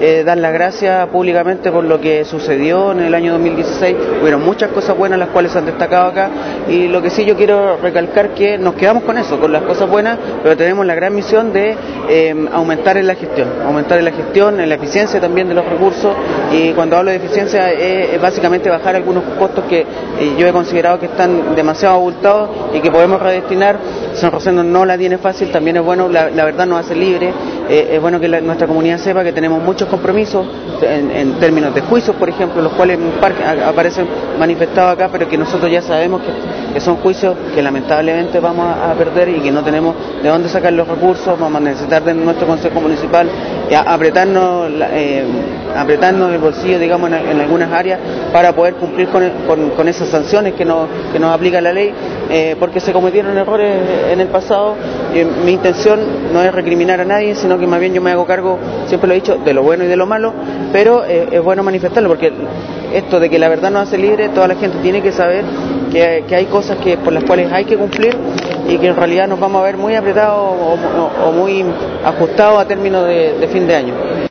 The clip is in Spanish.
dar las gracias públicamente por lo que sucedió en el año 2016. Hubieron muchas cosas buenas las cuales se han destacado acá, y lo que sí yo quiero recalcar que nos quedamos con eso, con las cosas buenas, pero tenemos la gran misión de aumentar en la gestión, en la eficiencia también de los recursos, y cuando hablo de eficiencia es básicamente bajar algunos costos que yo he considerado que están demasiado abultados y que podemos redestinar. San Rosendo no la tiene fácil, también es bueno, la verdad nos hace libre, es bueno que nuestra comunidad sepa que tenemos muchos compromisos en términos de juicios, por ejemplo, los cuales en parte aparecen manifestados acá, pero que nosotros ya sabemos que son juicios que lamentablemente vamos a perder y que no tenemos de dónde sacar los recursos. Vamos a necesitar de nuestro Consejo Municipal apretarnos el bolsillo, digamos, en algunas áreas para poder cumplir con esas sanciones que nos aplica la ley, porque se cometieron errores en el pasado. Mi intención no es recriminar a nadie, sino que más bien yo me hago cargo, siempre lo he dicho, de lo bueno y de lo malo, pero es bueno manifestarlo, porque esto de que la verdad nos hace libre, toda la gente tiene que saber que hay cosas por las cuales hay que cumplir, y que en realidad nos vamos a ver muy apretados o muy ajustados a términos de fin de año.